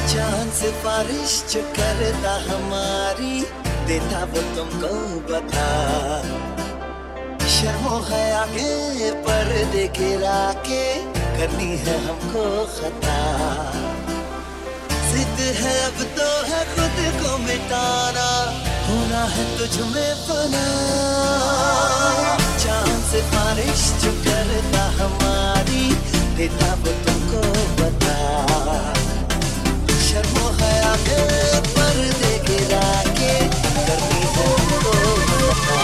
चांद सिफारिश जो करता हमारी देता वो तुमको बता। शर्मो है आगे पर्दे गिरा के करनी है हमको खता। जिद है अब तो है खुद को मिटाना, होना है तुझ में बना। चांद सिफारिश जो करता हमारी देता वो तुमको बता। शर्मो है आगे पर्दे गिरा के करनी है हमको बता।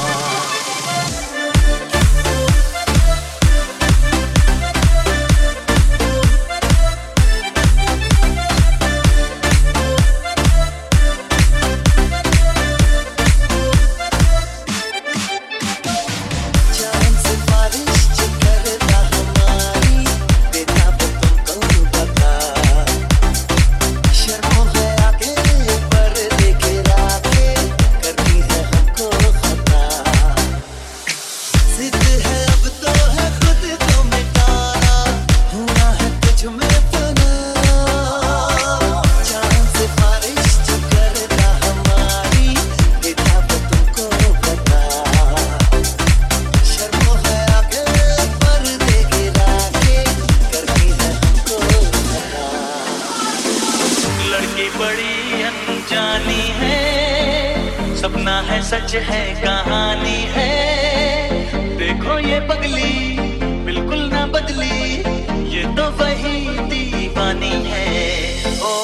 सच है कहानी है, देखो ये पगली बिल्कुल ना बदली, ये तो वही दीवानी है। ओ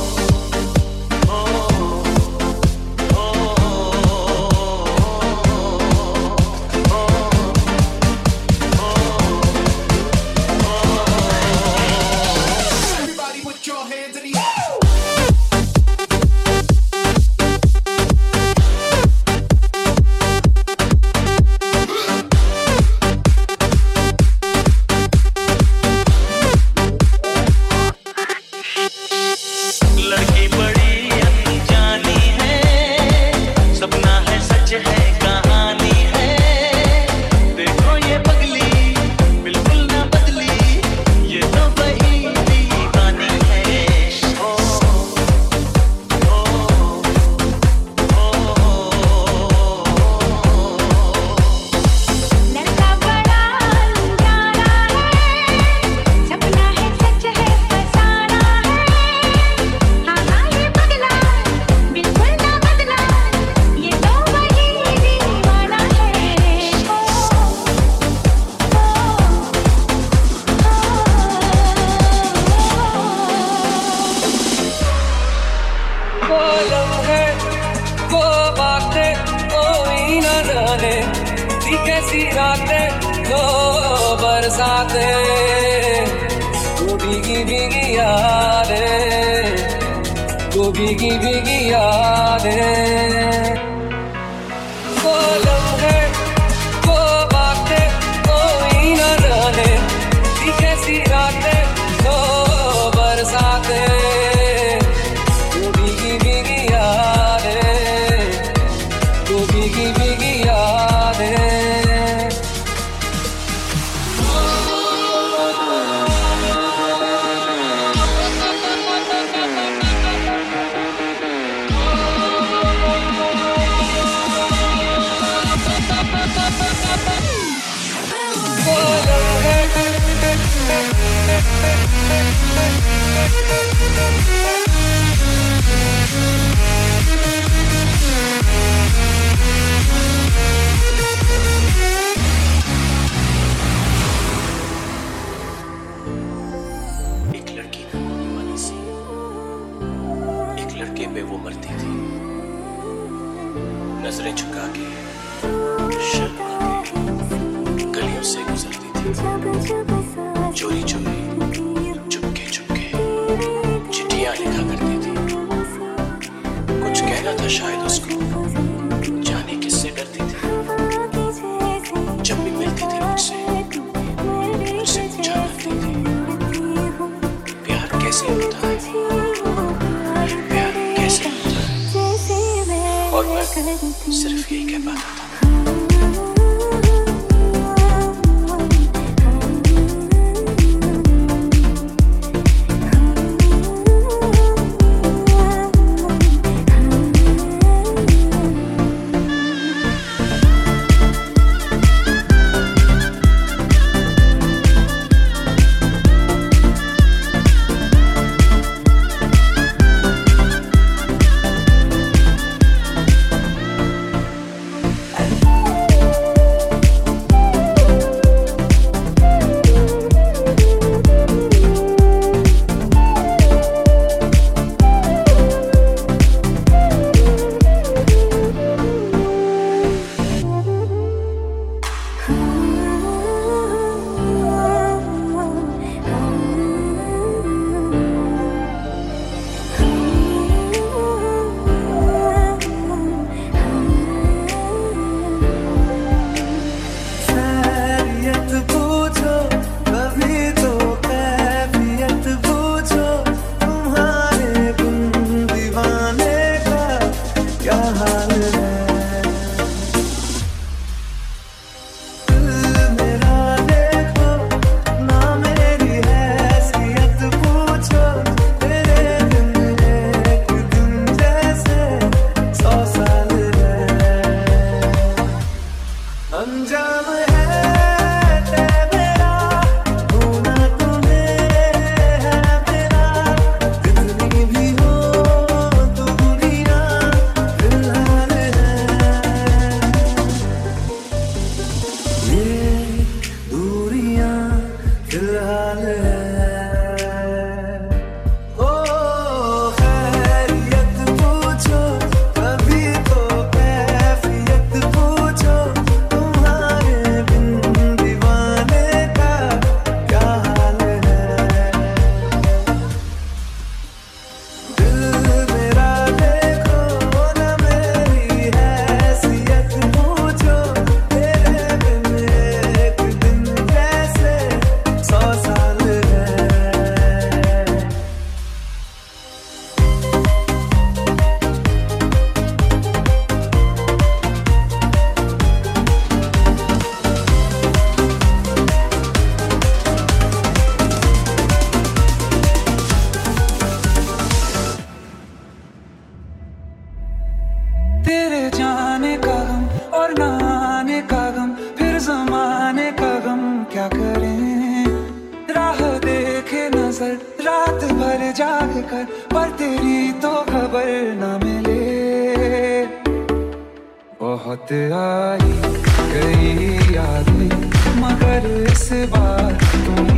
कैसी रातें जो बरसातें, वो भीगी भीगी यादें, वो भीगी भीगी यादें। वो लम्हे वो बातें कोई न जाने, कैसी रातें जो बरसातें, वो भीगी भीगी यादें, वो भीगी भीगी यादें। पे वो मरती थी, नजरें झुका के शर्मा के गलियों से गुजरती थी, चोरी चोरी चुपके चुपके चिट्ठियां लिखा करती थी। कुछ कहना था शायद उसको, जाने किससे डरती थी। जब भी मिलती थी मुझसे पूछा करती थी, प्यार कैसे होता है, और मैं सिर्फ यही कह पाता था। हाल है। ओ खैरियत पूछो कभी तो कैफियत पूछो, तुम्हारे बिन दीवाने का क्या हाल है। दिल मेरा देखो ना मेरी हैसियत पूछो, तेरे बिन एक दिन जैसे 100 साल है। तेरे जाने का गम और ना आने का गम, फिर जमाने का गम क्या करें। राह देखे नजर रात भर जाग कर, पर तेरी तो खबर न मिले। बहुत आई गई यादें मगर इस बार तुम